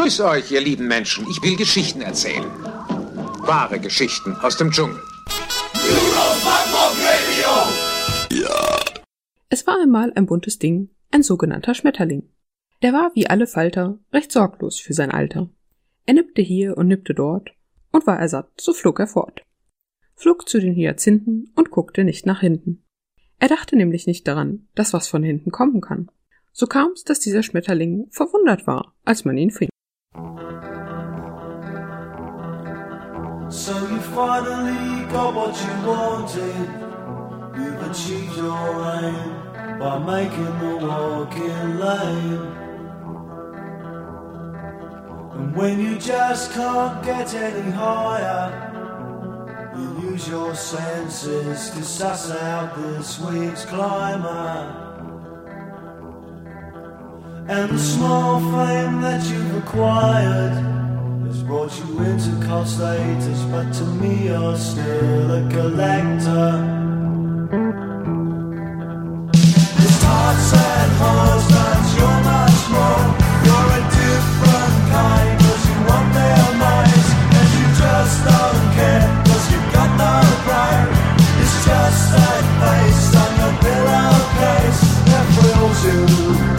Grüß euch, ihr lieben Menschen. Ich will Geschichten erzählen. Wahre Geschichten aus dem Dschungel. Es war einmal ein buntes Ding, ein sogenannter Schmetterling. Der war wie alle Falter recht sorglos für sein Alter. Er nippte hier und nippte dort, und war er satt, so flog er fort. Flog zu den Hyazinthen und guckte nicht nach hinten. Er dachte nämlich nicht daran, dass was von hinten kommen kann. So kam's, dass dieser Schmetterling verwundert war, als man ihn fing. So you finally got what you wanted. You've achieved your aim by making the walking lame. And when you just can't get any higher, you use your senses to suss out this week's climber. And the small fame that you've acquired has brought you into cult status, but to me you're still a collector. It's hearts and husbands, you're much more. You're a different kind, cause you want their minds, and you just don't care, cause you've got no brain. It's just that face on your pillowcase that thrills you.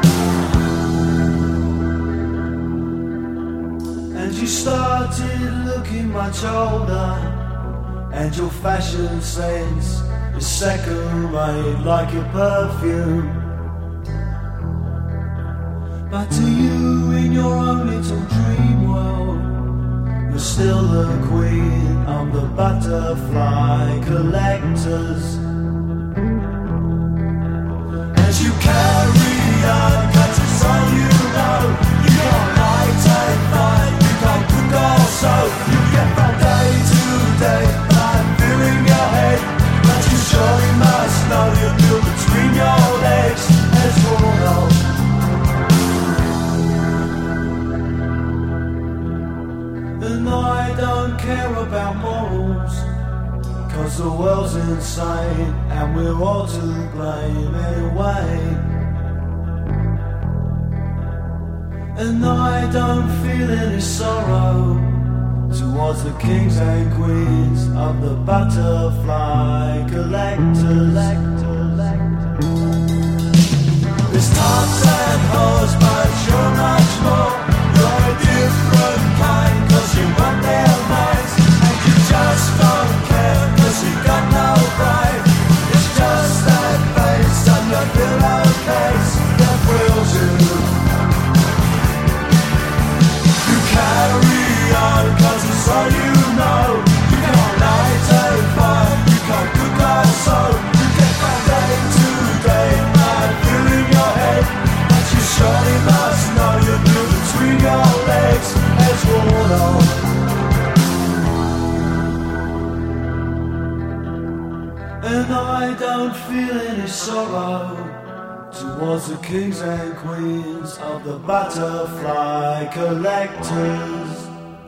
You started looking much older, and your fashion sense is second rate like your perfume. But to you in your own little dream world, you're still the queen of the butterfly collectors. As you carry on, 'cause it's all you know, you got light and fire. Also, you get from day to day, I'm filling your head, but you surely must know you're built between your legs, as we'll know. And I don't care about morals, 'cause the world's insane, and we're all to blame anyway. And I don't feel any sorrow towards the kings and queens of the butterfly collectors. There's tops and hoes, but you're much more. You're a different kind, 'cause you want their minds, and you just don't care, 'cause you got no pride. It's just that face on your pillowcase that thrills you. Carry on, 'cause it's all you know. You can't light a fire, you can't cook our soul. You get from day to day, I'm filling your head, but you surely must know you're built between your legs, as we'll know. And I don't feel any sorrow towards the kings and queens of the butterfly collectors.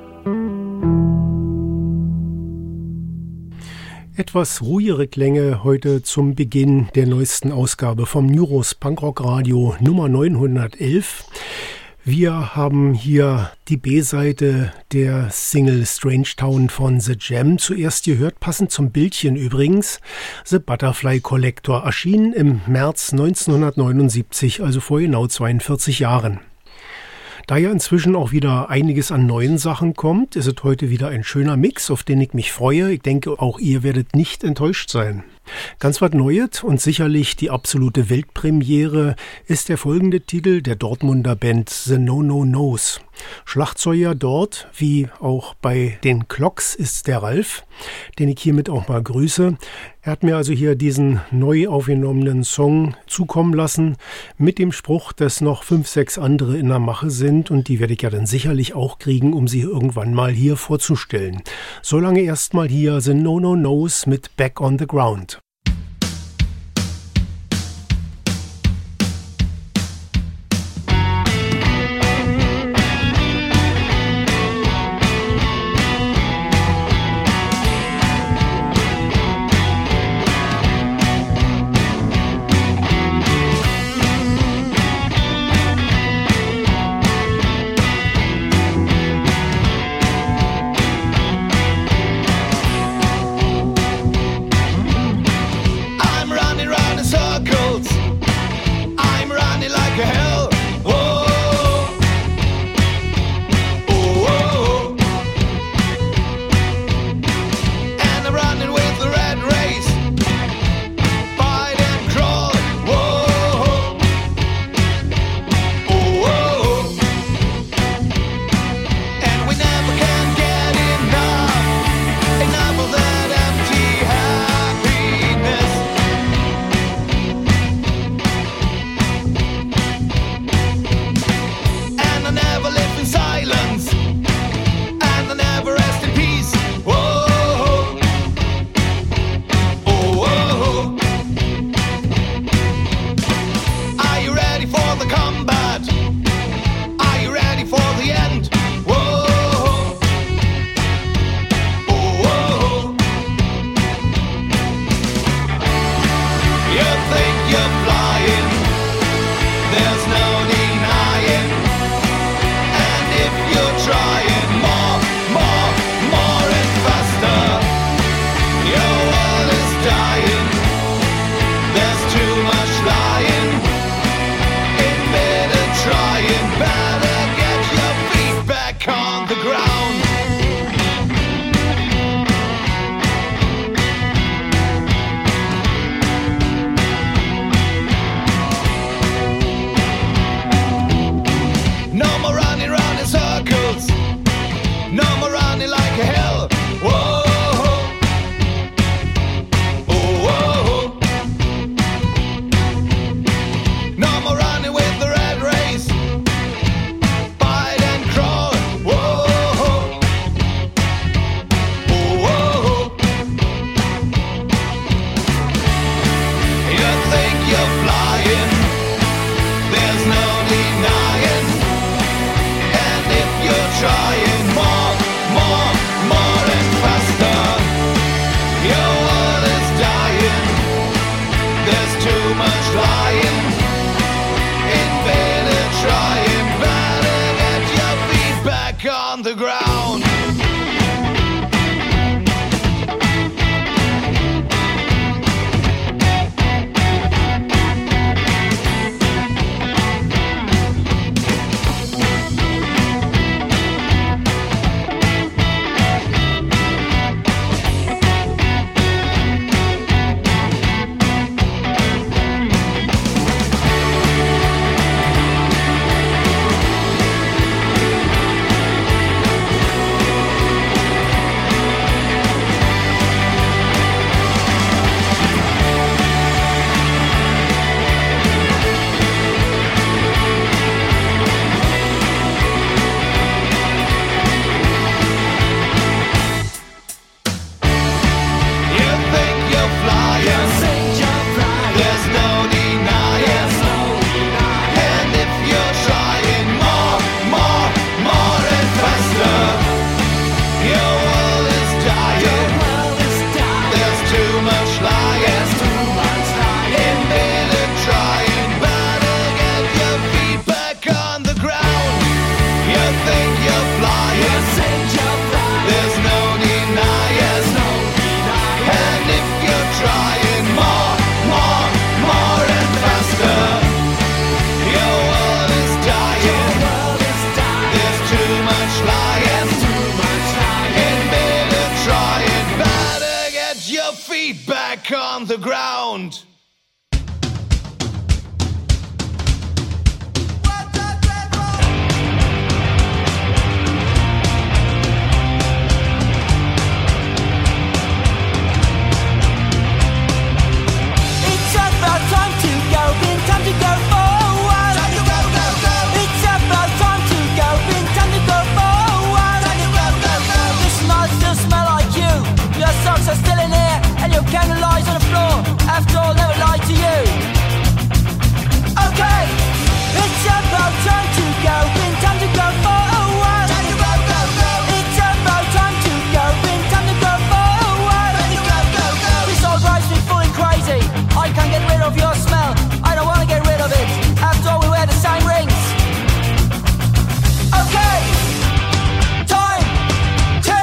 Etwas ruhigere Klänge heute zum Beginn der neuesten Ausgabe vom Nyros Punkrock Radio Nummer 911. Wir haben hier die B-Seite der Single Strange Town von The Jam zuerst gehört, passend zum Bildchen übrigens. The Butterfly Collector erschien im März 1979, also vor genau 42 Jahren. Da ja inzwischen auch wieder einiges an neuen Sachen kommt, ist es heute wieder ein schöner Mix, auf den ich mich freue. Ich denke, auch ihr werdet nicht enttäuscht sein. Ganz was Neues und sicherlich die absolute Weltpremiere ist der folgende Titel der Dortmunder Band The No No Nos. Schlagzeuger dort, wie auch bei den Clocks, ist der Ralf, den ich hiermit auch mal grüße. Er hat mir also hier diesen neu aufgenommenen Song zukommen lassen mit dem Spruch, dass noch 5, 6 andere in der Mache sind und die werde ich ja dann sicherlich auch kriegen, um sie irgendwann mal hier vorzustellen. Solange erstmal hier The No No Nos mit Back on the Ground. on the ground. On the ground. After all, never lied to you. Okay, it's about time to go. Been time to go forward. Time to go, go, go. It's about time to go. Been time to go forward. Time to go, go, go. This all drives me fully crazy. I can't get rid of your smell. I don't wanna get rid of it. After all, we wear the same rings. Okay, time to.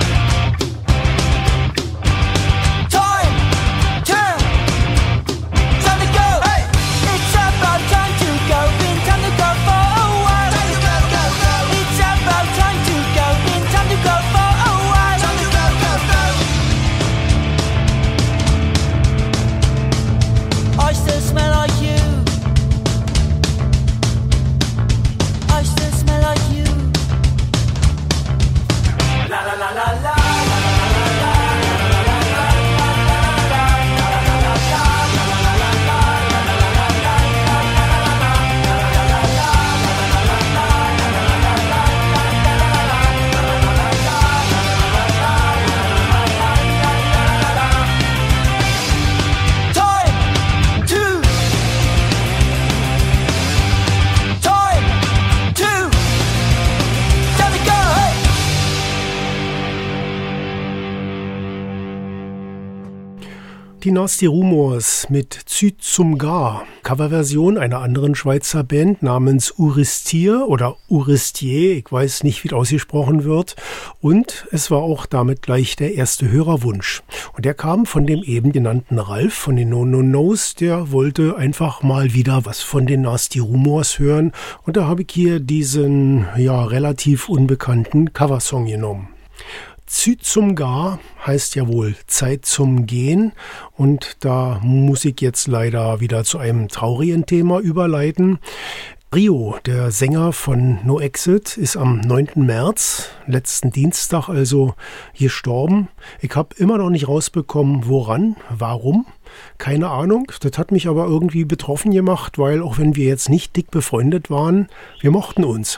Die Nasty Rumours mit Züt zum Gar, Coverversion einer anderen Schweizer Band namens Uristir oder Uristier, ich weiß nicht, wie es ausgesprochen wird. Und es war auch damit gleich der erste Hörerwunsch. Und der kam von dem eben genannten Ralf von den No No Nos, der wollte einfach mal wieder was von den Nasty Rumours hören. Und da habe ich hier diesen, ja, relativ unbekannten Coversong genommen. Züt zum Gar heißt ja wohl Zeit zum Gehen, und da muss ich jetzt leider wieder zu einem traurigen Thema überleiten. Rio, der Sänger von No Exit, ist am 9. März, letzten Dienstag also, gestorben. Ich habe immer noch nicht rausbekommen, woran, warum, keine Ahnung. Das hat mich aber irgendwie betroffen gemacht, weil auch wenn wir jetzt nicht dick befreundet waren, wir mochten uns.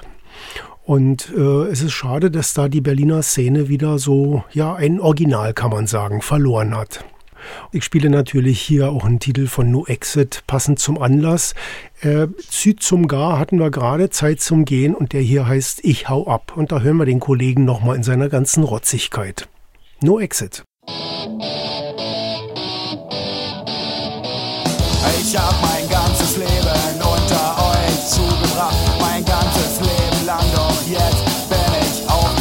Und es ist schade, dass da die Berliner Szene wieder so, ja, ein Original, kann man sagen, verloren hat. Ich spiele natürlich hier auch einen Titel von No Exit, passend zum Anlass. Züt zum Gar hatten wir gerade, Zeit zum Gehen, und der hier heißt Ich hau ab. Und da hören wir den Kollegen nochmal in seiner ganzen Rotzigkeit. No Exit. Ich hab mein ganzes Leben unter euch zugebracht, mein ganzes Leben lang, doch jetzt bin ich auf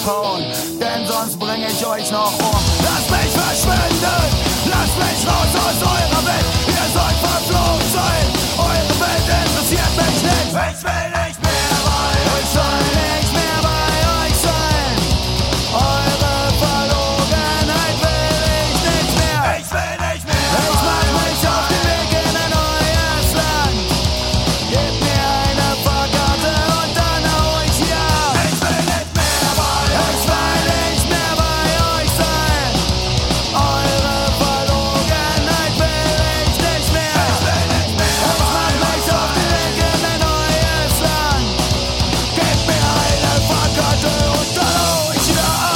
hauen, denn sonst bring ich euch noch um. Lasst mich verschwinden, lasst mich raus aus eurer Welt. Ihr sollt verflogen sein, eure Welt interessiert mich nicht. Ich will nicht mehr bei euch sein, nicht mehr bei euch sein. Eure Verlogenheit will ich nicht mehr. Ich will nicht mehr. Ich mach mich auf den Weg in ein neues Land. Gebt mir eine Fahrkarte und dann hau ich hier ab. Ich will nicht mehr bei euch sein. Ich will nicht mehr bei euch sein. Eure Verlogenheit will ich nicht mehr. Ich will nicht mehr. Ich mach mich auf den Weg in ein neues Land. Gebt mir eine Fahrkarte und dann hau ich hier ab.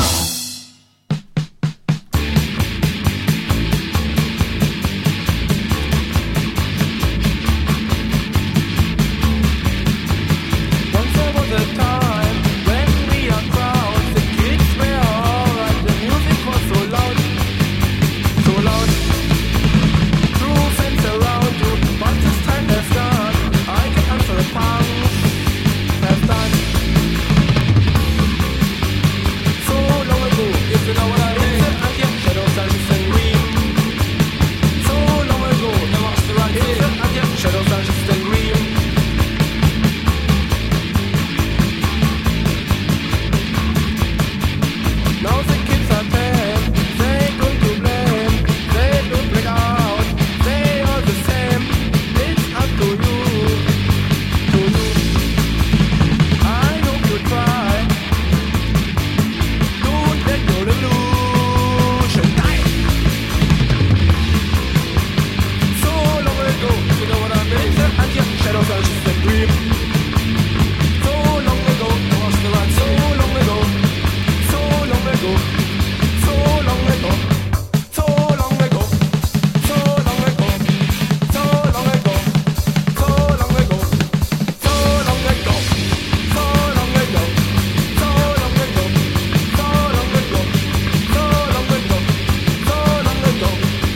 Once there was a time when we are crowds, the kids were alright, the music was so loud, so loud. True fence around you, but this time has gone. I can answer the punks have done. So long ago, if you know what I mean, and yet shadows are just green. So long ago, there was the right here, and yet shadows are just green. Now the kids are dead, they don't to blame, they don't break out, they are the same, it's up to you, to you. I hope you try, don't let your illusion die. So long ago, you know what I mean, and yet shadows are just a dream. So long ago, there was the right, so long ago. So long ago, so long ago, so long ago, so long ago, so long ago, so long ago, so long ago, so long ago, so long ago, so long ago, so long ago, so long ago.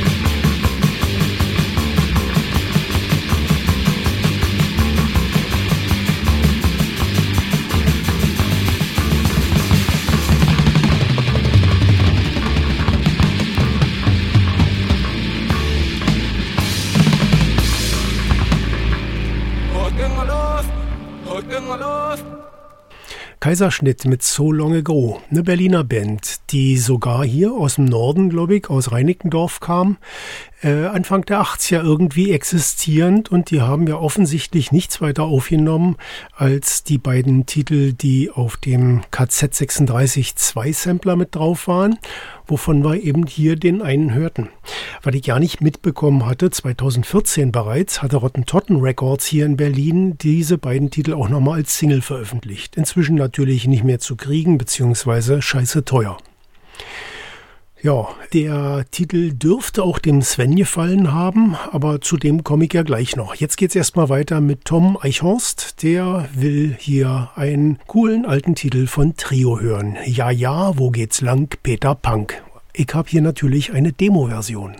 Heute immer los. Kaiserschnitt mit So Long Ago, eine Berliner Band, die sogar hier aus dem Norden, glaube ich, aus Reinickendorf kam, Anfang der 80er irgendwie existierend, und die haben ja offensichtlich nichts weiter aufgenommen als die beiden Titel, die auf dem KZ 36 2 Sampler mit drauf waren, wovon wir eben hier den einen hörten. Was ich gar nicht mitbekommen hatte, 2014 bereits hatte Rotten Totten Records hier in Berlin diese beiden Titel auch nochmal als Single veröffentlicht. Inzwischen natürlich nicht mehr zu kriegen, beziehungsweise scheiße teuer. Ja, der Titel dürfte auch dem Sven gefallen haben, aber zu dem komme ich ja gleich noch. Jetzt geht's erstmal weiter mit Tom Eichhorst. Der will hier einen coolen alten Titel von Trio hören. Ja, ja, wo geht's lang? Peter Punk. Ich habe hier natürlich eine Demo-Version.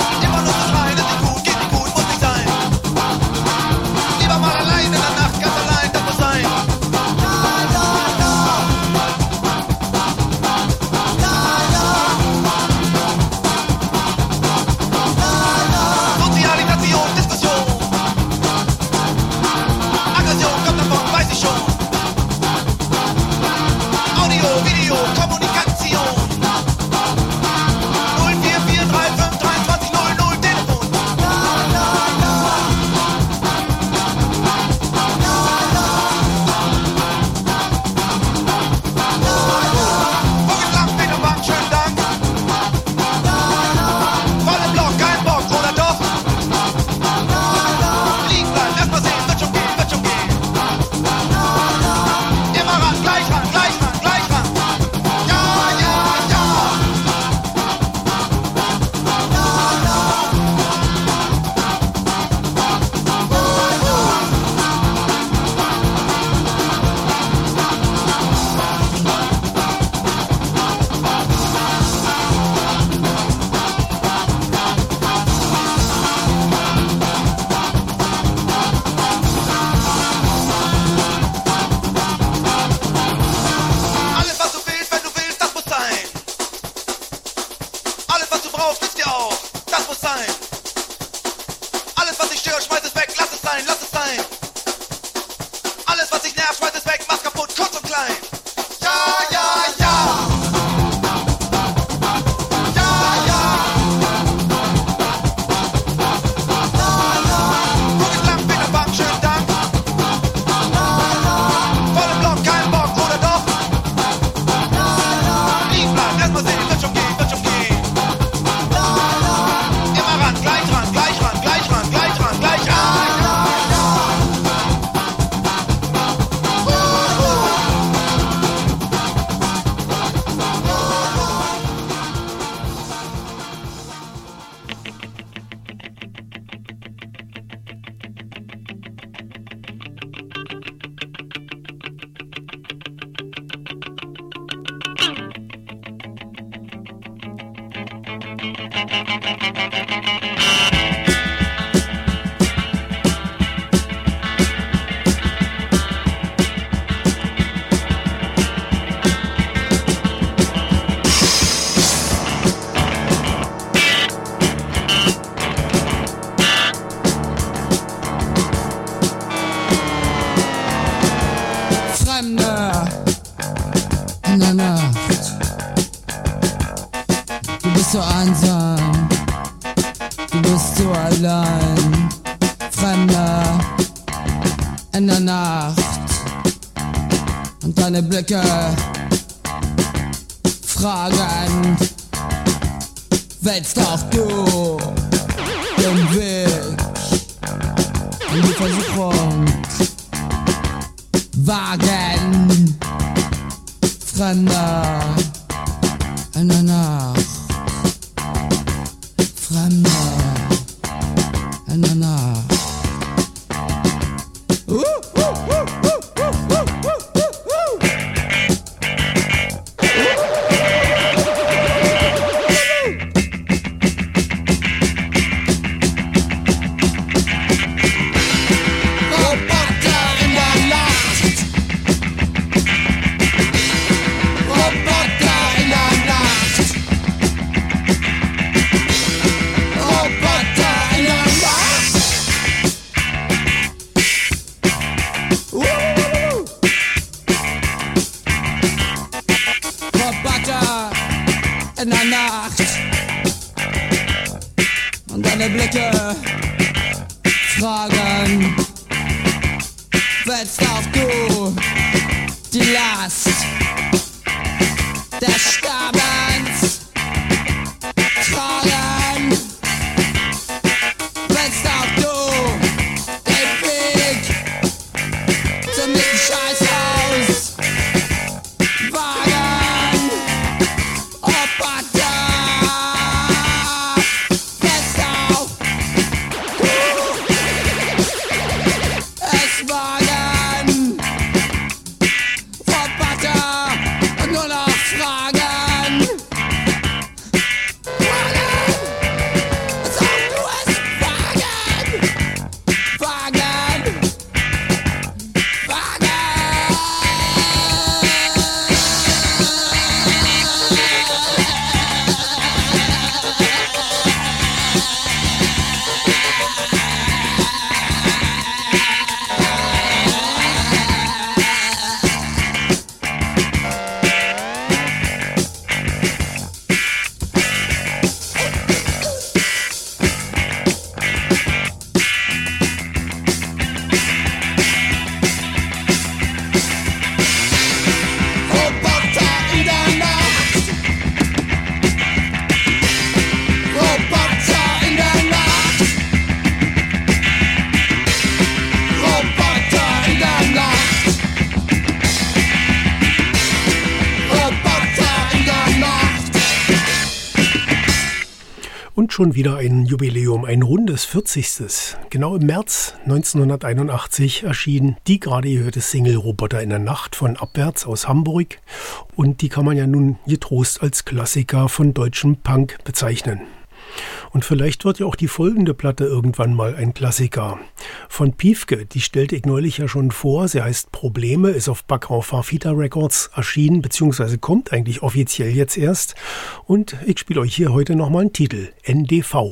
Lieber mal allein in der Nacht, ganz allein. was dich nervt, schmeiß es weg, mach's kaputt, kurz und klein. Ja, ja, ja. so einsam, du bist so allein, Fremder in der Nacht und deine Blicke fragen, willst auch du den Weg in die Versuchung wagen, Fremder in der Nacht, Fremder in der Nacht. In der Nacht und deine Blicke fragen, willst auch du die Last des Sterbens tragen? Willst auch du den Weg zum nächsten Scheißhaus wagen? Und schon wieder ein Jubiläum, ein rundes 40. Genau im März 1981 erschien die gerade gehörte Single Roboter in der Nacht von Abwärts aus Hamburg. Und die kann man ja nun getrost als Klassiker von deutschem Punk bezeichnen. Und vielleicht wird ja auch die folgende Platte irgendwann mal ein Klassiker. Von Piefke, die stellte ich neulich ja schon vor. Sie heißt Probleme, ist auf Backau Farfita Records erschienen, beziehungsweise kommt eigentlich offiziell jetzt erst. Und ich spiele euch hier heute nochmal einen Titel, NDV.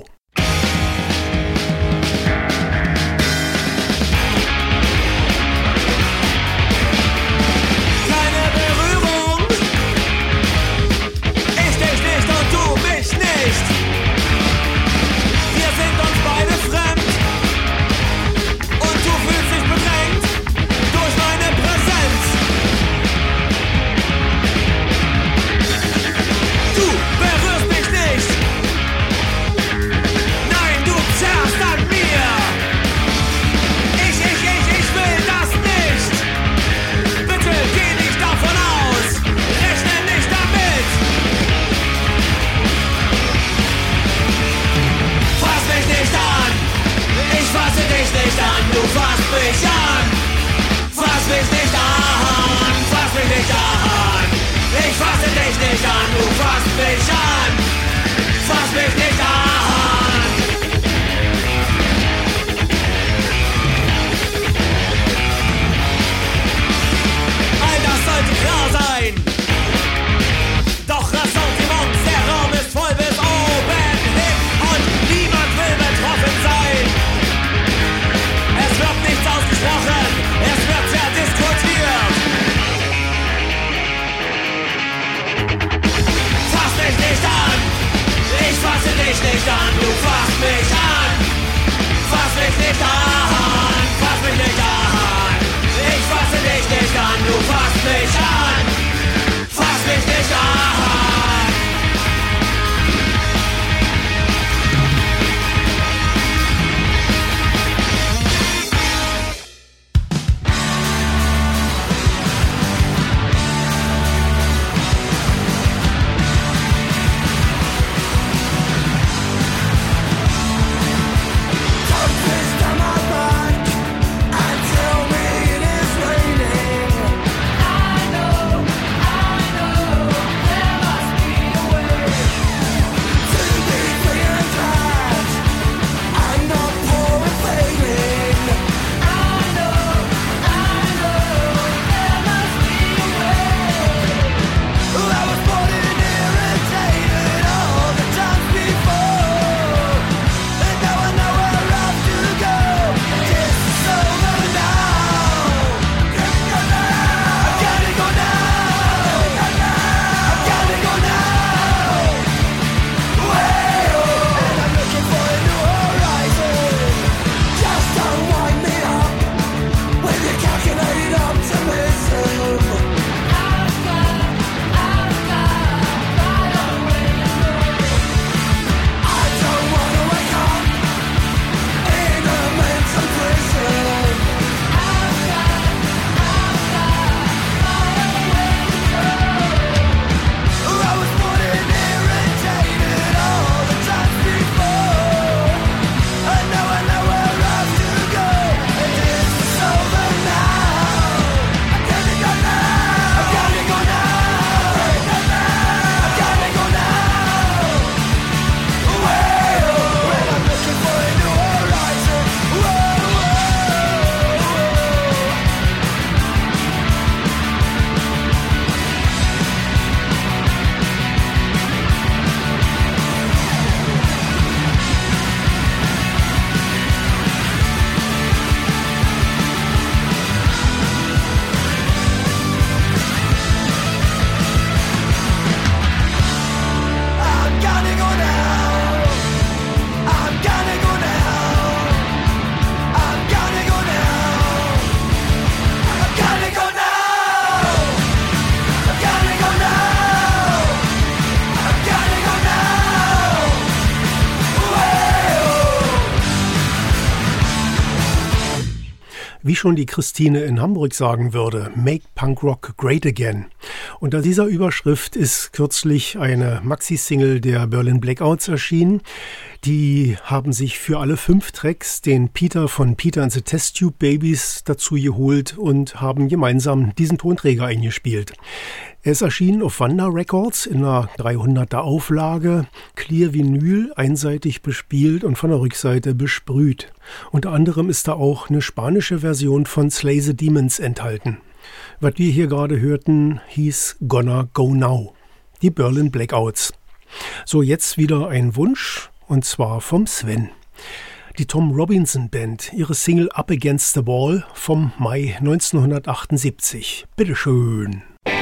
Wie schon die Christine in Hamburg sagen würde, Make Punk Rock Great Again. Unter dieser Überschrift ist kürzlich eine Maxi-Single der Berlin Blackouts erschienen. Die haben sich für alle 5 Tracks den Peter von Peter and the Test Tube Babies dazu geholt und haben gemeinsam diesen Tonträger eingespielt. Er ist erschienen auf Wanda Records in einer 300er Auflage, Clear Vinyl, einseitig bespielt und von der Rückseite besprüht. Unter anderem ist da auch eine spanische Version von Slay the Demons enthalten. Was wir hier gerade hörten, hieß Gonna Go Now. Die Berlin Blackouts. So, jetzt wieder ein Wunsch, und zwar vom Sven. Die Tom Robinson Band, ihre Single Up Against the Wall vom Mai 1978. Bitteschön.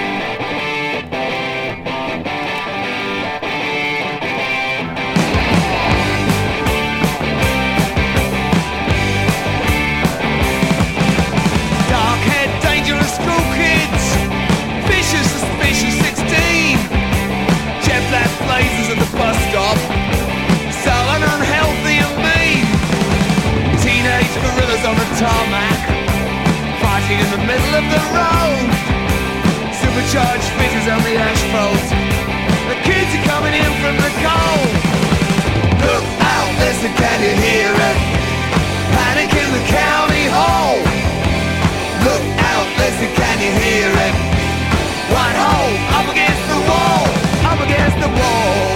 Blazers at the bus stop, sullen, unhealthy and mean. Teenage gorillas on the tarmac, fighting in the middle of the road. Supercharged fizzes on the asphalt, the kids are coming in from the cold. Look out, listen, can you hear it? Panic in the county hall. Look out, listen, can you hear it? Whitehall, up against the wall. Up against the wall.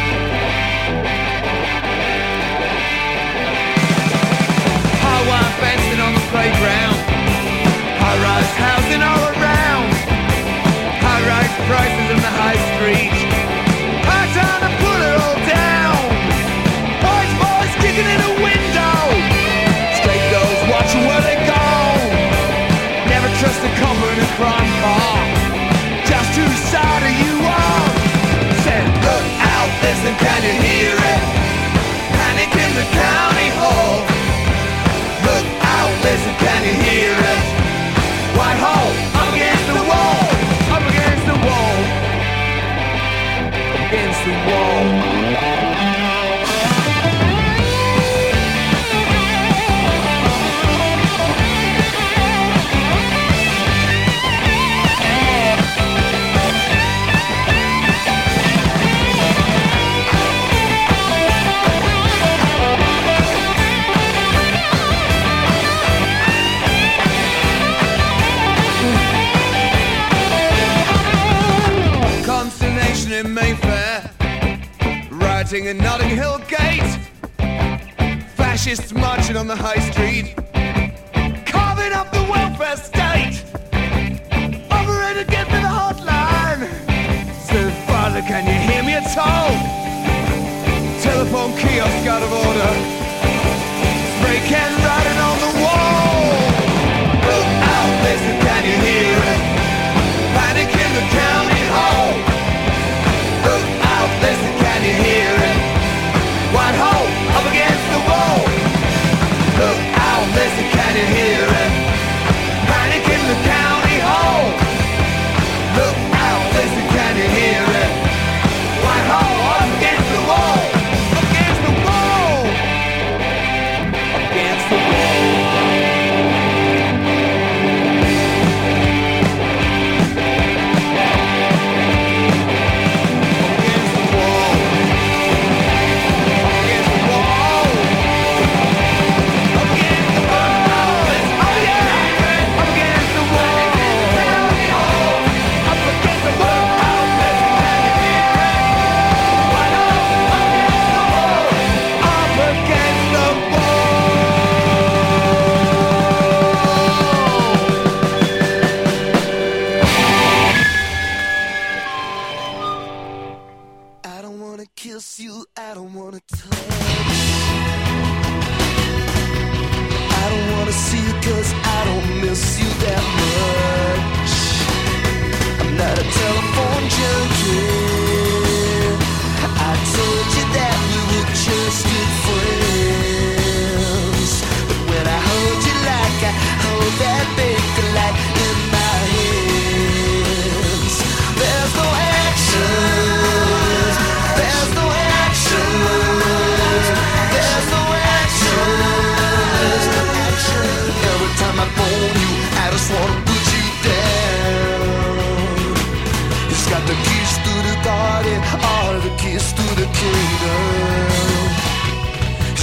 High wire fencing on the playground, high-rise housing all around, high-rise prices in the high street. High time to put it all down. Boys kicking in a window, scapegoats watching where they go. Never trust a copper in a crime car, just whose side are you on? Look out, listen, can you hear it? Panic in the county hall. Look out, listen, can you hear it? Whitehall, up against the wall. Up against the wall. Up against the wall. In Mayfair, rioting in Notting Hill Gate, fascists marching on the high street, carving up the welfare state. Operator, get me the hotline. So, Father, can you hear me at all? Telephone kiosk out of order, spray can writing on the wall. Look out, listen, can you hear it? Panic in the county hall. Look out, listen, can you hear it? Whitehall, up against the wall. Look out, listen, can you hear it? Panic in the county hall. Look out, listen, can you hear it? Whitehall, up against the wall. Up against the wall. Up against the wall.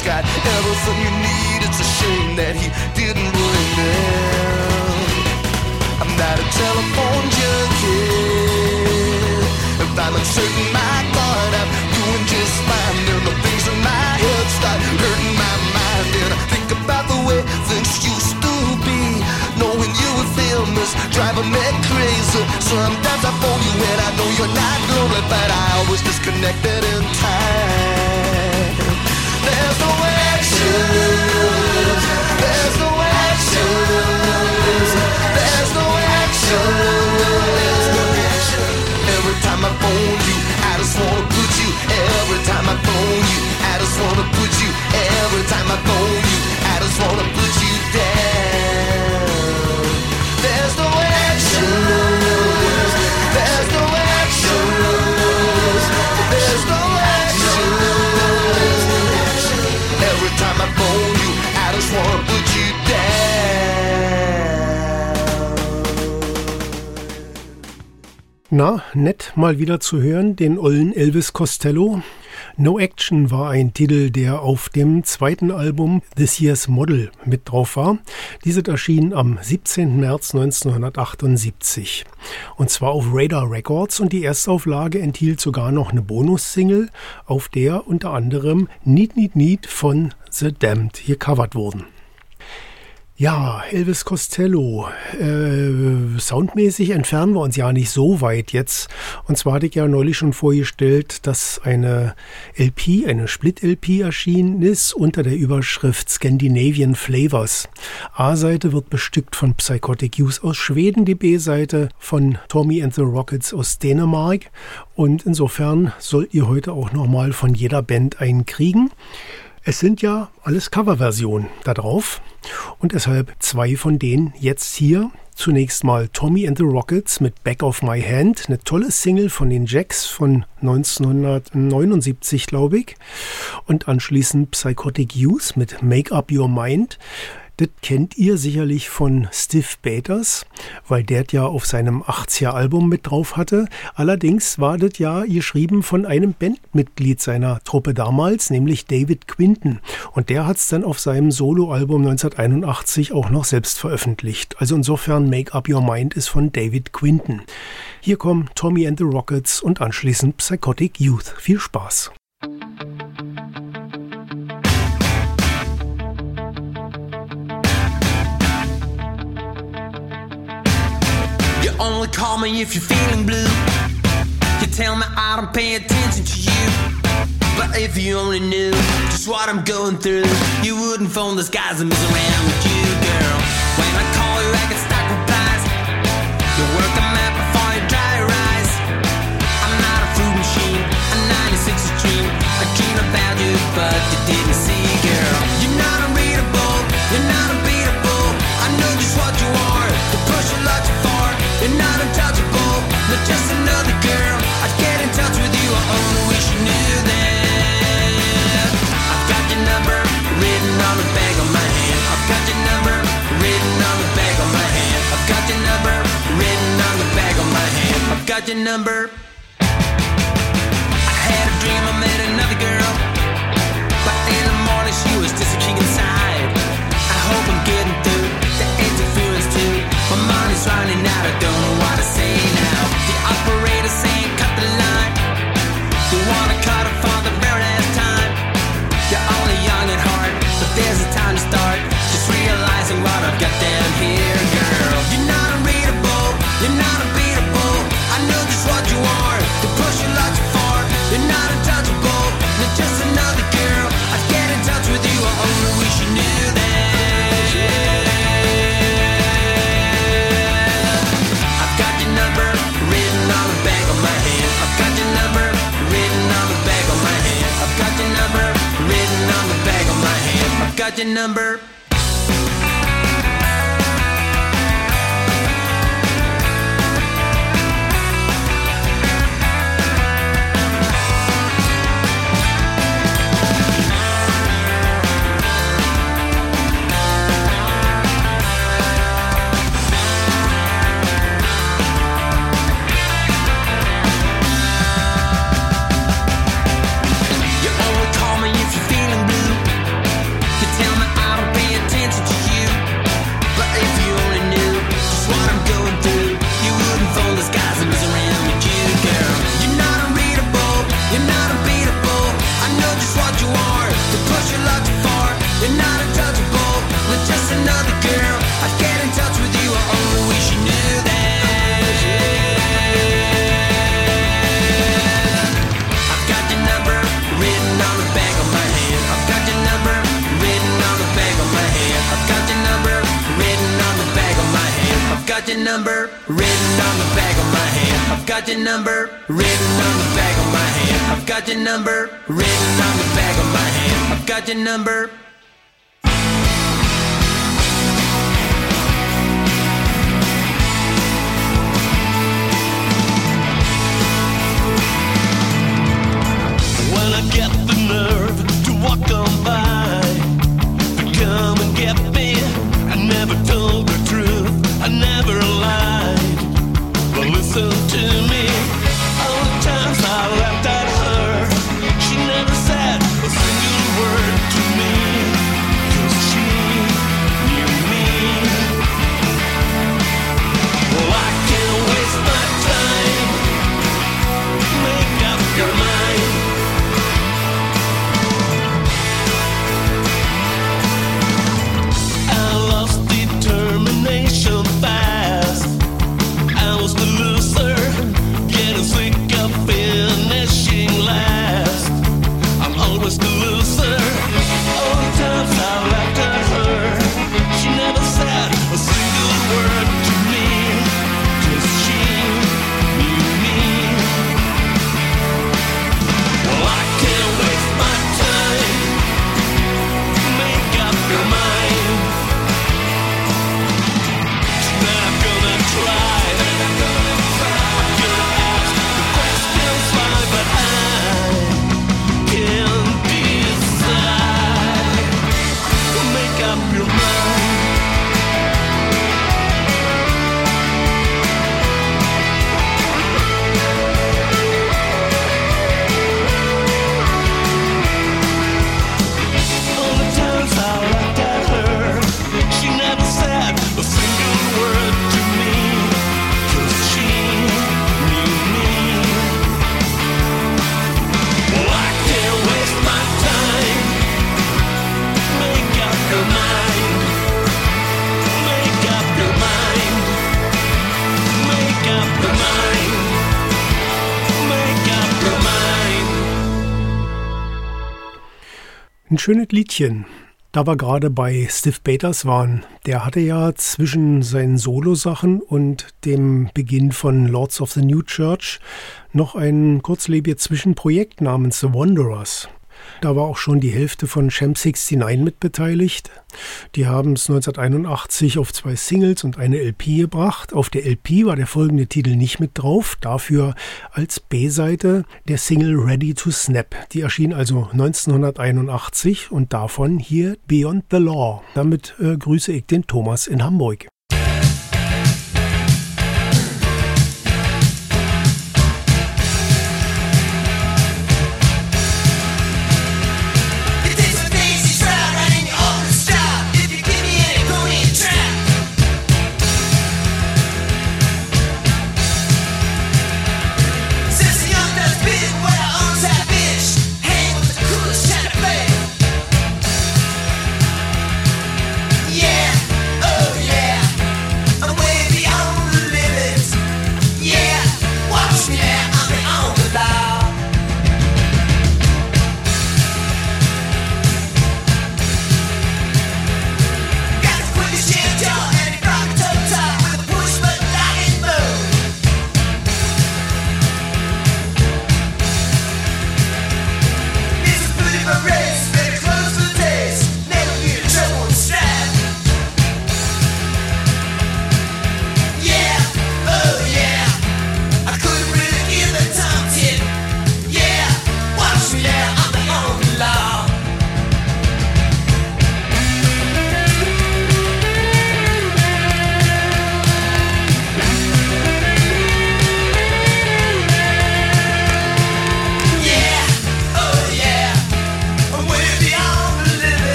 He's got everything you need. It's a shame that he didn't bring them. I'm not a telephone junkie. If I'm uncertain, my God, I'm doing just fine. Then the things in my head start hurting my mind, and I think about the way things used to be. Knowing you were famous, driving me crazy. Sometimes I phone you and I know you're not lonely, but I was disconnected in time. There's no action. There's no action. There's no action. There's no action. Every time I phone you, I just wanna put you. Every time I phone you, I just wanna put you. Every time I phone you, I just wanna put you down. There's no action. There's no action. There's no action. Every time I phone you, I just wanna put you down. Na, nett mal wieder zu hören, den ollen Elvis Costello. No Action war ein Titel, der auf dem zweiten Album This Year's Model mit drauf war. Dieses erschien am 17. März 1978. Und zwar auf Radar Records, und die Erstauflage enthielt sogar noch eine Bonus-Single, auf der unter anderem Need Need Need von The Damned gecovert wurden. Ja, Elvis Costello. Soundmäßig entfernen wir uns ja nicht so weit jetzt. Und zwar hatte ich ja neulich schon vorgestellt, dass eine LP, eine Split-LP erschienen ist unter der Überschrift Scandinavian Flavors. A-Seite wird bestückt von Psychotic Youth aus Schweden, die B-Seite von Tommy and the Rockets aus Dänemark. Und insofern sollt ihr heute auch nochmal von jeder Band einen kriegen. Es sind ja alles Coverversionen da drauf und deshalb zwei von denen jetzt hier. Zunächst mal Tommy and the Rockets mit Back of My Hand, eine tolle Single von den Jacks von 1979, glaube ich. Und anschließend Psychotic Youth mit Make Up Your Mind. Das kennt ihr sicherlich von Stiv Bators, weil der ja auf seinem 80er-Album mit drauf hatte. Allerdings war das ja geschrieben von einem Bandmitglied seiner Truppe damals, nämlich David Quinton. Und der hat es dann auf seinem Soloalbum 1981 auch noch selbst veröffentlicht. Also insofern Make Up Your Mind ist von David Quinton. Hier kommen Tommy and the Rockets und anschließend Psychotic Youth. Viel Spaß! Only call me if you're feeling blue. You tell me I don't pay attention to you. But if you only knew just what I'm going through, you wouldn't phone this guys and mess around with you, girl. When I call you, I get stuck with pies. You work the map before you dry your eyes. I'm not a fruit machine, a 96 dream. I dream about you, but you didn't see, girl. You're not unreadable, you're not unbeatable. I know just what you are, the push you love you for. You're not untouchable, not just another girl. I'd get in touch with you, I only wish you knew that. I've got your number written on the back of my hand. I've got your number written on the back of my hand. I've got your number written on the back of my hand. I've got your number. I had a dream I met another girl, but in the morning she was just a king inside. I hope I'm getting through the interference too. My money's running out, I don't know what to say now. The operator's saying cut the line. You wanna cut it for the very last time. You're only young at heart, but there's a time to start. Just realizing what I've got down here, girl. You're not unreadable, you're not unbeatable. I know just what you are, the push you lots for. You're not untouchable, not just another girl. I'd get in touch with you, I only wish you knew that. Got your number. You only call me if you're feeling blue. got your number written on the back of my hand. I've got your number written on the back of my hand. I've got your number written on the back of my hand. I've got your number. When I get the nerve to walk on by, to come and get me, I never told the truth, I never lied. But listen to me, all the times I laughed at her, she never said a single word to me, 'cause she knew me. Well, I can't waste my time, make up your mind. Determination fast. I was the loser, getting sick of finishing last. I'm always the loser. All the times I laughed at her, she never said a single word to me, 'cause she knew me. Well, I can't waste my time, make up your mind. Ein schönes Liedchen. Da wir gerade bei Stiv Bators waren, der hatte ja zwischen seinen Solo-Sachen und dem Beginn von Lords of the New Church noch ein kurzlebiges Zwischenprojekt namens The Wanderers. Da war auch schon die Hälfte von Sham 69 mitbeteiligt. Die haben es 1981 auf 2 Singles und eine LP gebracht. Auf der LP war der folgende Titel nicht mit drauf, dafür als B-Seite der Single Ready to Snap. Die erschien also 1981 und davon hier Beyond the Law. Damit grüße ich den Thomas in Hamburg. Yeah, oh yeah.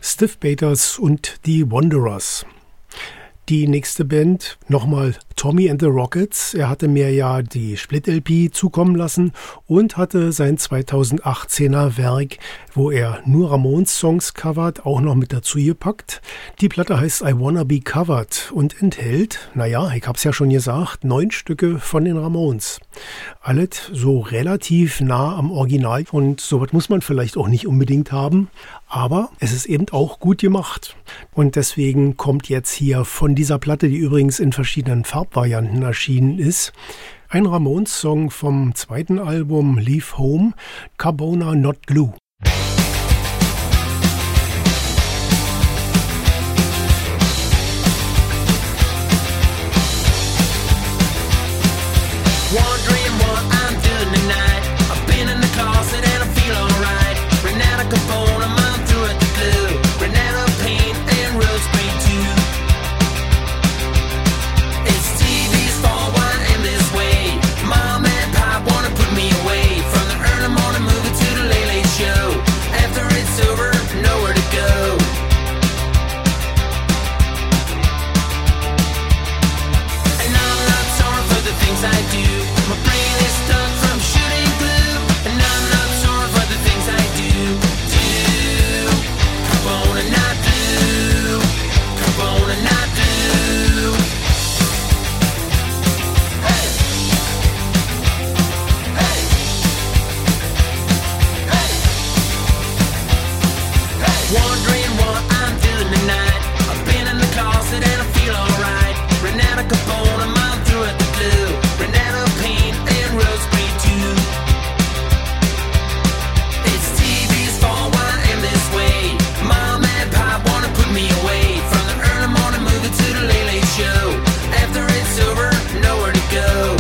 Stiv Bators und die Wanderers. Die nächste Band, nochmal Tommy and the Rockets. Er hatte mir ja die Split-LP zukommen lassen und hatte sein 2018er Werk, wo er nur Ramones-Songs covert, auch noch mit dazu gepackt. Die Platte heißt I Wanna Be Covered und enthält, naja, ich hab's ja schon gesagt, 9 Stücke von den Ramones. Alles so relativ nah am Original und sowas muss man vielleicht auch nicht unbedingt haben, aber es ist eben auch gut gemacht. Und deswegen kommt jetzt hier von dieser Platte, die übrigens in verschiedenen Farbvarianten erschienen ist, ein Ramones-Song vom zweiten Album Leave Home, Carbona Not Glue. Wondering what I'm doing tonight. I've been in the closet and I feel alright. Renata Capone, I'm through at the glue. Renata paint and rose paint too. It's TV's fault why I am this way. Mom and Pop wanna put me away. From the early morning movie to the late late show. After it's over, nowhere to go. And I'm not sorry for the things I do. My brain is stuck from shooting glue. And I'm not sorry for the things I do. Carbona not do. Carbona not do. Hey! Hey! Hey! Hey! Wondering what I'm doing tonight. I've been in the closet and I feel alright. Renata Capone, I'm through at the glue. Renata paint and rose paint too. It's TV's fault why I am this way. Mom and Pop wanna put me away. From the early morning movie to the late late show. After it's over, nowhere to go.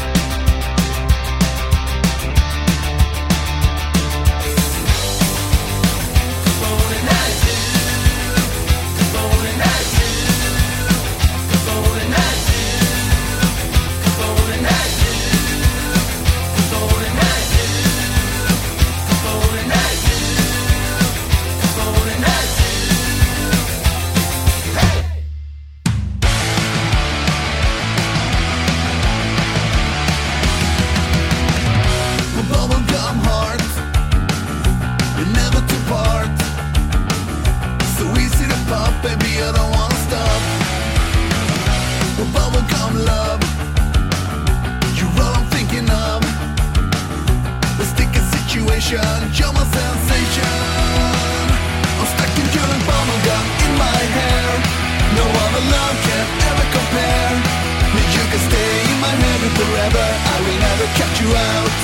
Carbona not do. Carbona not do. Carbona not do. Carbona not do. Carbona not do. Carbona not do. Carbona not do. Hey! A bubblegum heart, you're never to part. So easy to pop, baby, I don't wanna stop. A bubblegum love, you're all I'm thinking of. A sticky situation, you're my sensation. I'm stuck in you like bubblegum in my hair. No other love can ever compare. You can stay in my head forever, I will never cut you out.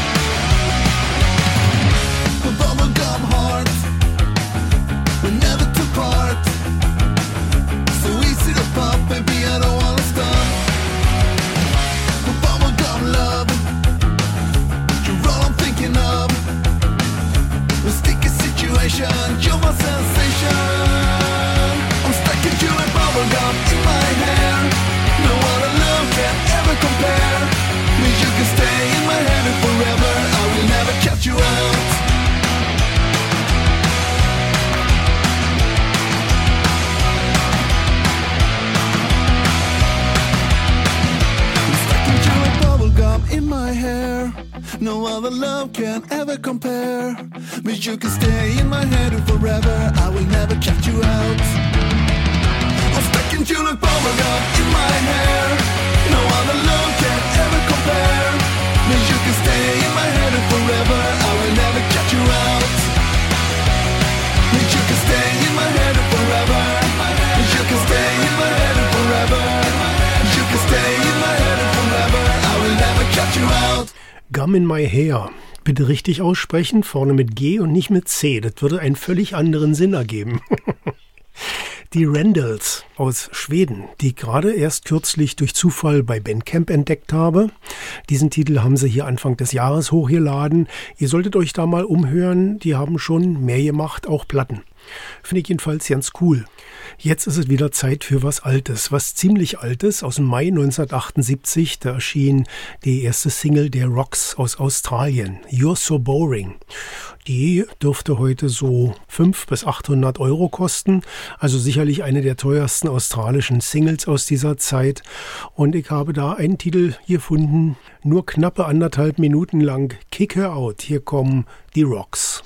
A bubblegum heart, we're never to part. So easy to pop, baby, I don't wanna stop. A bubblegum love, you're all I'm thinking of. A sticky situation, you're my sensation. I'm stuck in you like bubblegum in my hair. No other love can ever compare. You can stay in my head forever, I will never cut you out. Bubblegum in my hair. No other love can ever compare. But you can stay in my head forever, I will never cut you out. I'm stuck in you like bubblegum in my hair. No other love can ever compare. But you can stay in my head forever, I will never cut you out. But you can stay in my head forever. But you can stay in my head forever. You can stay in my head forever, I will never cut you out. Gum in my hair. Bitte richtig aussprechen, vorne mit G und nicht mit C. Das würde einen völlig anderen Sinn ergeben. Die Randalls aus Schweden, die ich gerade erst kürzlich durch Zufall bei Bandcamp entdeckt habe. Diesen Titel haben sie hier Anfang des Jahres hochgeladen. Ihr solltet euch da mal umhören, die haben schon mehr gemacht, auch Platten. Finde ich jedenfalls ganz cool. Jetzt ist es wieder Zeit für was Altes, was ziemlich Altes, aus dem Mai 1978. Da erschien die erste Single der Rocks aus Australien, You're So Boring. Die dürfte heute so 500 bis 800 Euro kosten, also sicherlich eine der teuersten australischen Singles aus dieser Zeit. Und ich habe da einen Titel gefunden, nur knappe 1,5 Minuten lang, Kick Her Out. Hier kommen die Rocks.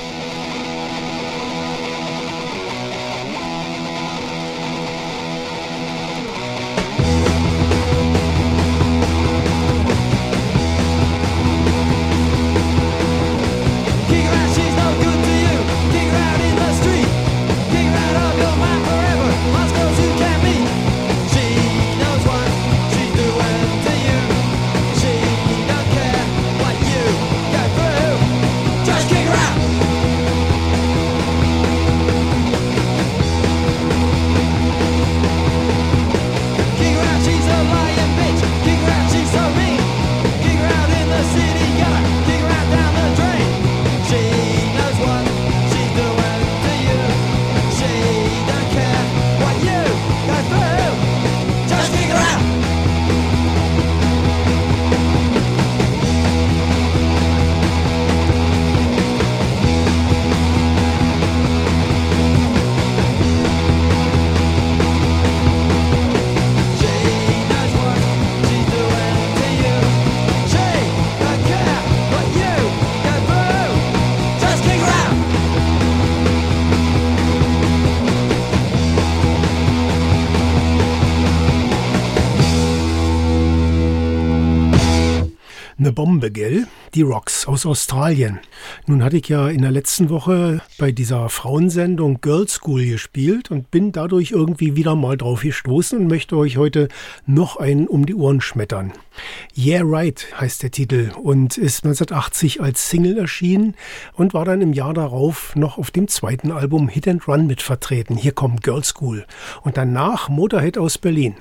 Eine Bombe, gell? Die Rocks aus Australien. Nun hatte ich ja in der letzten Woche bei dieser Frauensendung Girls School gespielt und bin dadurch irgendwie wieder mal drauf gestoßen und möchte euch heute noch einen um die Ohren schmettern. Yeah Right heißt der Titel und ist 1980 als Single erschienen und war dann im Jahr darauf noch auf dem zweiten Album Hit and Run mit vertreten. Hier kommt Girls School und danach Motorhead aus Berlin.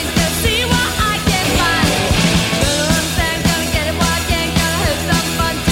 Fun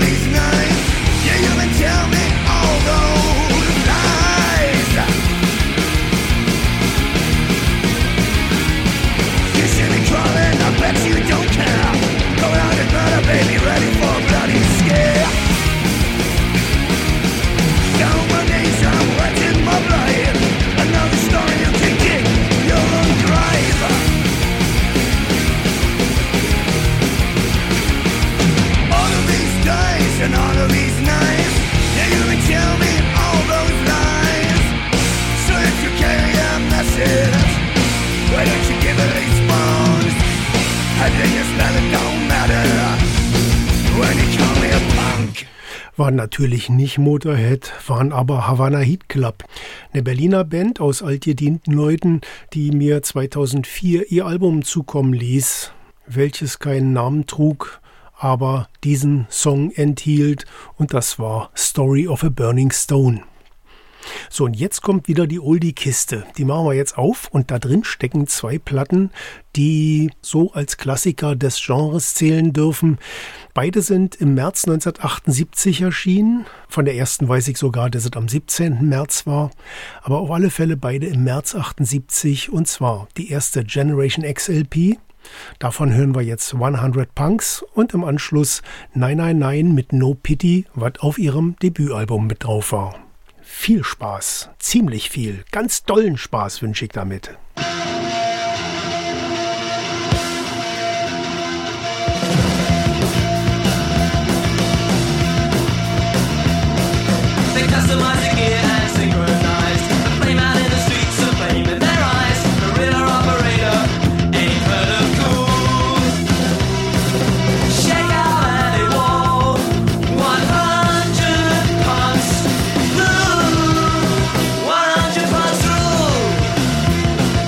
these nights, yeah, you can tell me all those lies. You see me crawling, I bet you don't care. Go out and murder, baby, ready for a bloody scare. Down my knees, I'm wetting my blood. Another story you can dig your own grave. All of these days and all of these nights, yeah, you can tell me all those lies. So if you carry a message, why don't you give it a response? And then you smell it don't matter when you call me a punk. Waren natürlich nicht Motorhead, waren aber Havana Heat Club. Eine Berliner Band aus altgedienten Leuten, die mir 2004 ihr Album zukommen ließ, welches keinen Namen trug, aber diesen Song enthielt, und das war Story of a Burning Stone. So, und jetzt kommt wieder die Oldie-Kiste. Die machen wir jetzt auf und da drin stecken 2 Platten, die so als Klassiker des Genres zählen dürfen. Beide sind im März 1978 erschienen. Von der ersten weiß ich sogar, dass es am 17. März war. Aber auf alle Fälle beide im März 78, und zwar die erste Generation X LP. Davon hören wir jetzt 100 Punks und im Anschluss 999 mit No Pity, was auf ihrem Debütalbum mit drauf war. Viel Spaß, ziemlich viel, ganz dollen Spaß wünsche ich damit. They customize the gear and synchronize the flame out in the streets, the flame in their eyes. The real operator ain't heard of cool. Shake out alley wall, 100 punks through, 100 punks through.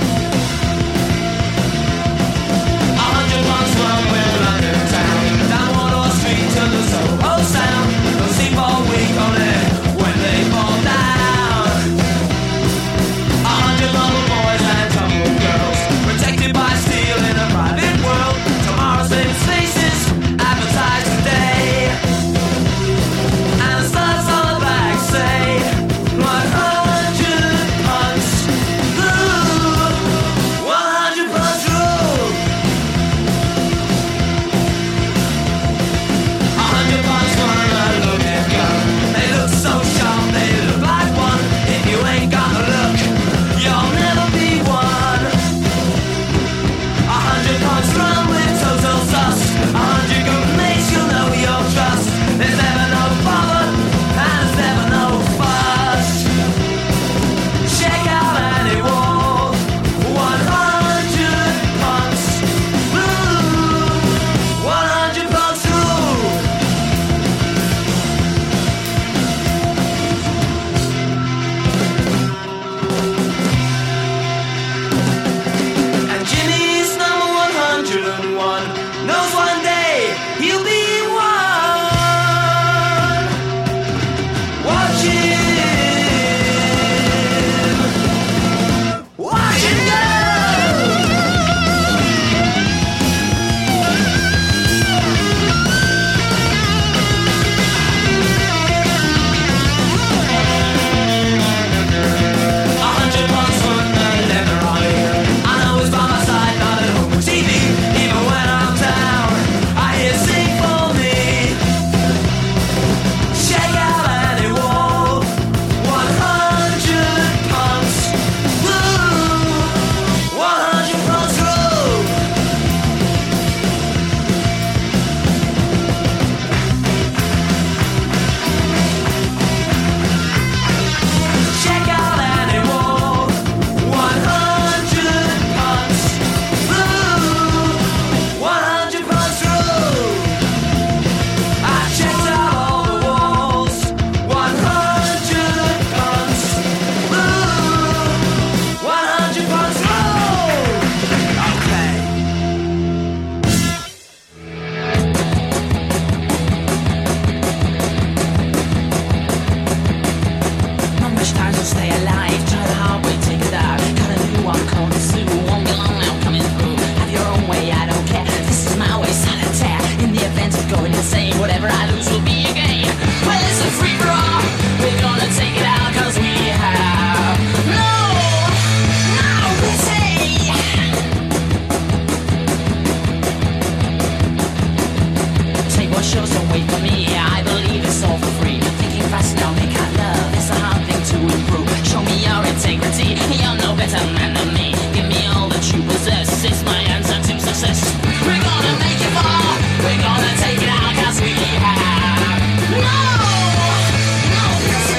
shows don't wait for me. I believe it's all for free. Thinking fast now, make our love. It's a hard thing to improve. Show me your integrity. You're no better man than me. Give me all that you possess. It's my answer to success. We're gonna make it fall. We're gonna take it out 'cause we have no pity.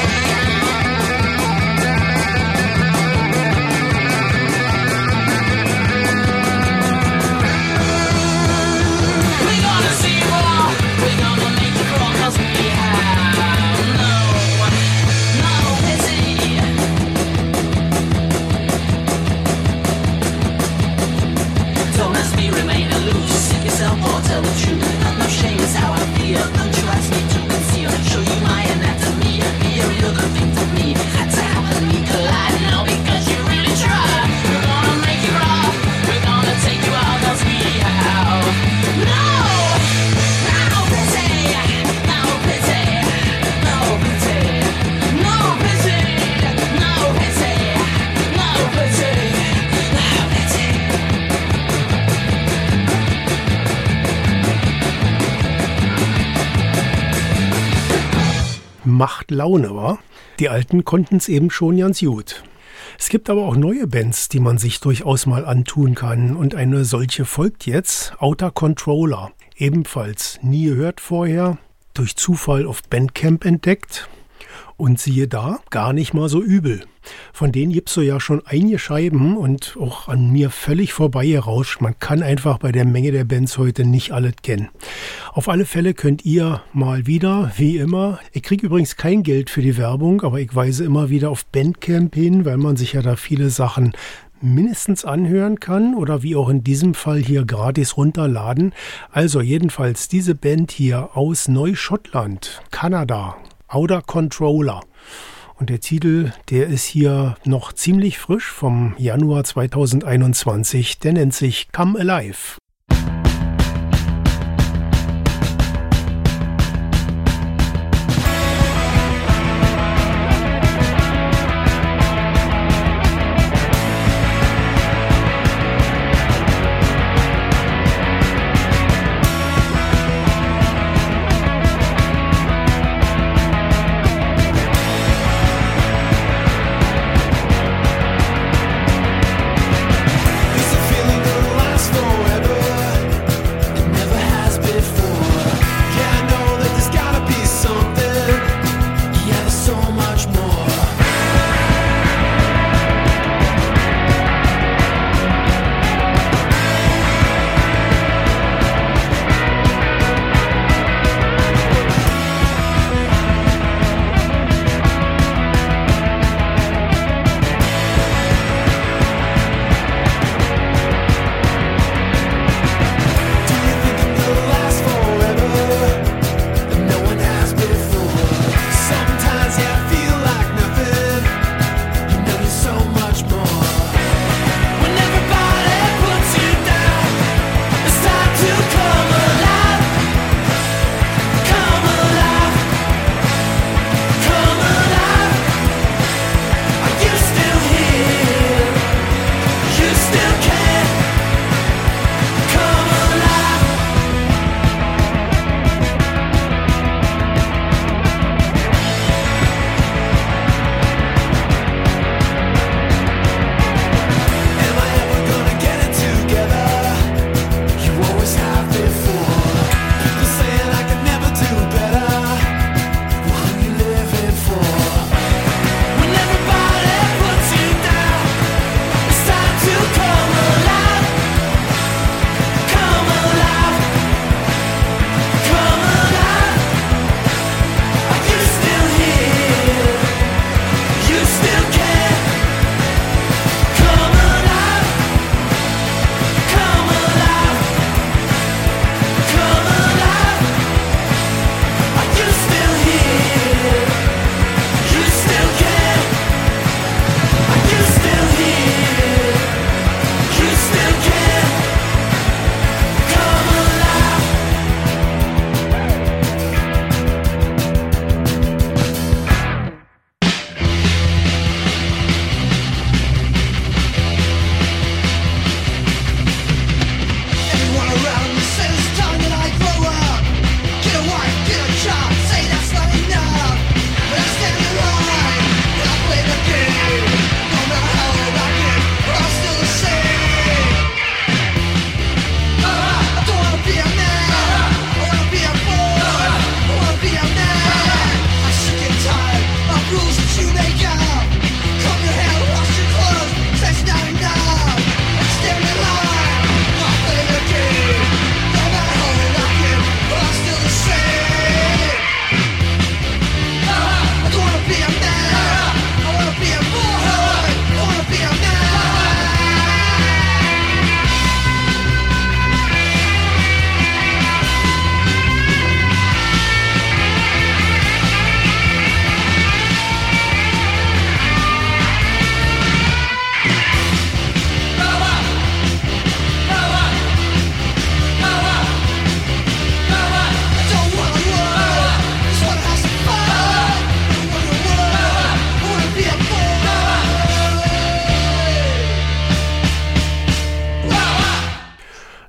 We're gonna see more. We're gonna make it crawl 'cause we have no pity. Don't ask me, remain aloof. Seek yourself or tell the truth. No shame is how I feel. Don't you ask me to conceal. Show you my anatomy. Be a real good thing to me. Had to happen, we collide now because you really tried. We're gonna make you raw. We're gonna take you out 'cause we have no pity. No pity. No pity. No pity. No pity. No pity. No pity. Macht Laune, wa? Die Alten konnten es eben schon ganz gut. Es gibt aber auch neue Bands, die man sich durchaus mal antun kann. Und eine solche folgt jetzt, Outer Controller. Ebenfalls nie gehört vorher, durch Zufall auf Bandcamp entdeckt. Und siehe da, gar nicht mal so übel. Von denen gibt's so ja schon einige Scheiben und auch an mir völlig vorbeigerauscht. Man kann einfach bei der Menge der Bands heute nicht alles kennen. Auf alle Fälle könnt ihr mal wieder, wie immer, ich kriege übrigens kein Geld für die Werbung, aber ich weise immer wieder auf Bandcamp hin, weil man sich ja da viele Sachen mindestens anhören kann oder wie auch in diesem Fall hier gratis runterladen. Also jedenfalls diese Band hier aus Neuschottland, Kanada, Outer Controller. Und der Titel, der ist hier noch ziemlich frisch vom Januar 2021. Der nennt sich Come Alive. It's a feeling that'll last forever.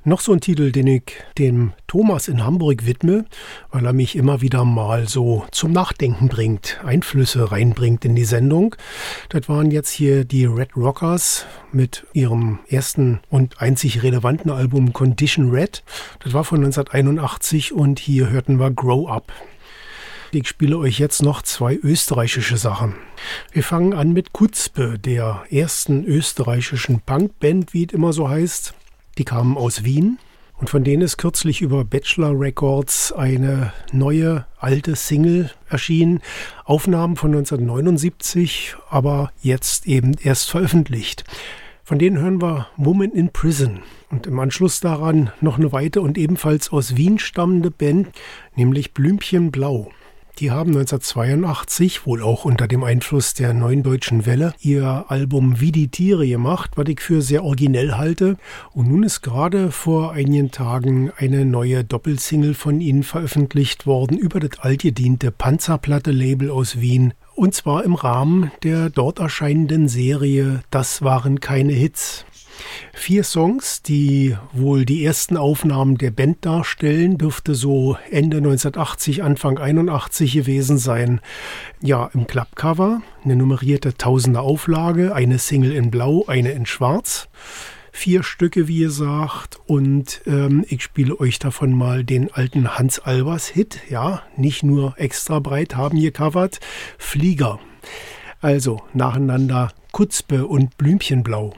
Noch so ein Titel, den ich dem Thomas in Hamburg widme, weil er mich immer wieder mal so zum Nachdenken bringt, Einflüsse reinbringt in die Sendung. Das waren jetzt hier die Red Rockers mit ihrem ersten und einzig relevanten Album Condition Red. Das war von 1981 und hier hörten wir Grow Up. Ich spiele euch jetzt noch 2 österreichische Sachen. Wir fangen an mit Kutzbe, der ersten österreichischen Punkband, wie es immer so heißt. Die kamen aus Wien und von denen ist kürzlich über Bachelor Records eine neue, alte Single erschienen. Aufnahmen von 1979, aber jetzt eben erst veröffentlicht. Von denen hören wir Woman in Prison und im Anschluss daran noch eine weitere und ebenfalls aus Wien stammende Band, nämlich Blümchen Blau. Die haben 1982, wohl auch unter dem Einfluss der Neuen Deutschen Welle, ihr Album Wie die Tiere gemacht, was ich für sehr originell halte. Und nun ist gerade vor einigen Tagen eine neue Doppelsingle von ihnen veröffentlicht worden über das altgediente Panzerplatte-Label aus Wien. Und zwar im Rahmen der dort erscheinenden Serie Das waren keine Hits. 4 Songs, die wohl die ersten Aufnahmen der Band darstellen, dürfte so Ende 1980, Anfang 81 gewesen sein. Ja, im Klappcover eine nummerierte Tausender Auflage, eine Single in Blau, eine in Schwarz. 4 Stücke, wie gesagt, und ich spiele euch davon mal den alten Hans Albers Hit, ja, nicht nur extra breit haben gecovert, Flieger. Also nacheinander Kutzbe und Blümchenblau.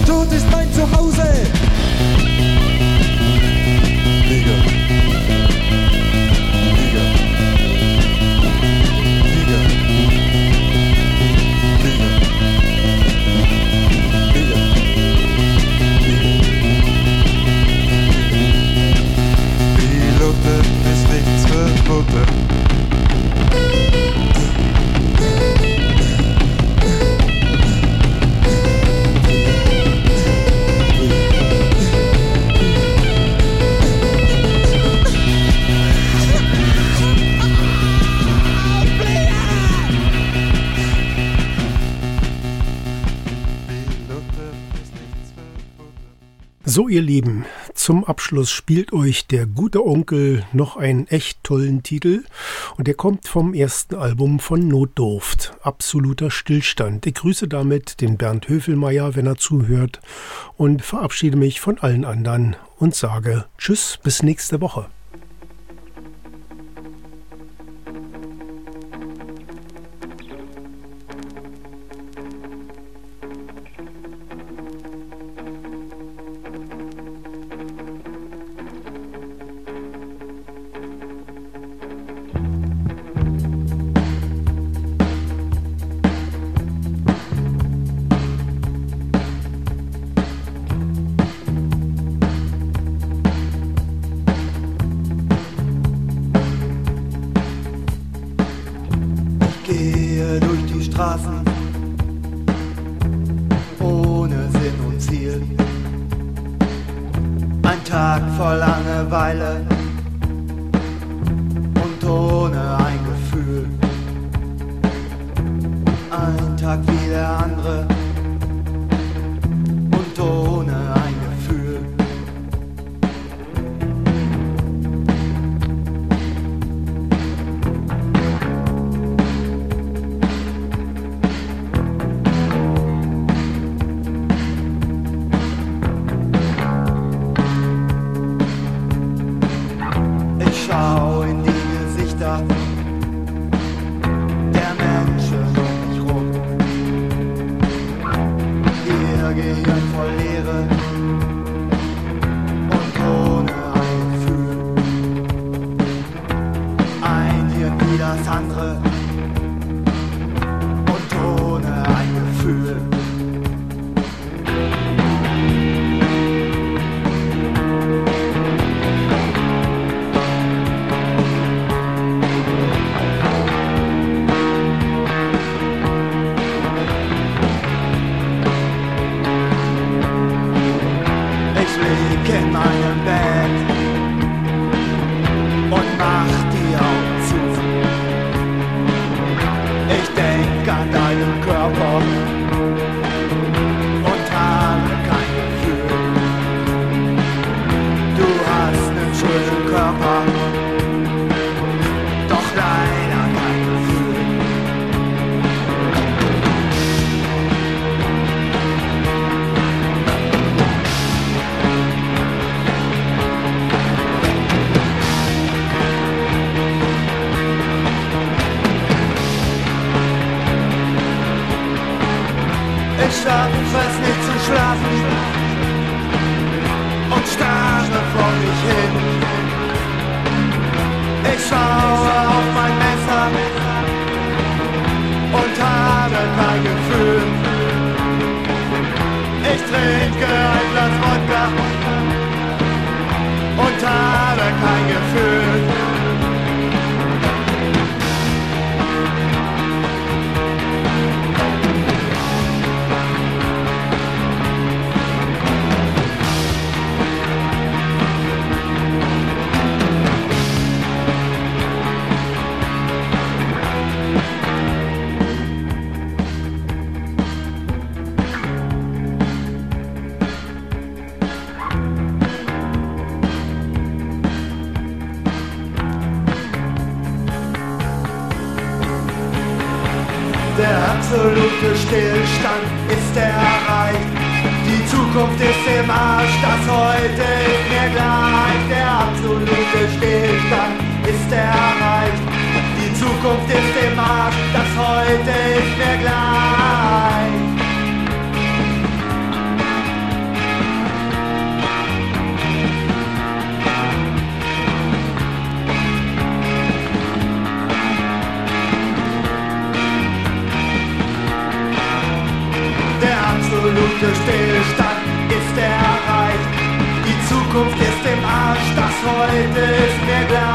Der Tod ist mein Zuhause. Liga. Liga. Liga. Liga. Liga. Die Lutte ist nichts verboten. So, ihr Lieben, zum Abschluss spielt euch der gute Onkel noch einen echt tollen Titel und der kommt vom ersten Album von Notdurft, Absoluter Stillstand. Ich grüße damit den Bernd Höfelmeier, wenn er zuhört, und verabschiede mich von allen anderen und sage Tschüss, bis nächste Woche. Gehe durch die Straßen ohne Sinn und Ziel. Ein Tag voll Langeweile und ohne ein Gefühl. Ein Tag wie der andere und ohne ein Gefühl. Schau in die Gesichter der Menschen um mich rum. Ihr Gehirn voll Leere und ohne ein Gefühl. Ein Hirn wie das andere und ohne ein Gefühl. In meinem Bett und mach die Augen zu. Ich denk an deinen Körper und habe kein Gefühl. Du hast einen schönen Körper, doch leider kein Gefühl. Ich schaffe es nicht zu schlafen und starre vor mich hin. Ich schaue auf mein Messer und habe kein Gefühl. Ich trinke ein Glas Wodka und habe kein Gefühl. Der absolute Stillstand ist erreicht. Die Zukunft ist im Arsch, das Heute ist mir gleich. Der absolute Stillstand ist erreicht. Die Zukunft ist im Arsch, das Heute ist mir gleich. absolute Stillstand ist erreicht. Die Zukunft ist im Arsch, das heute ist mir gleich.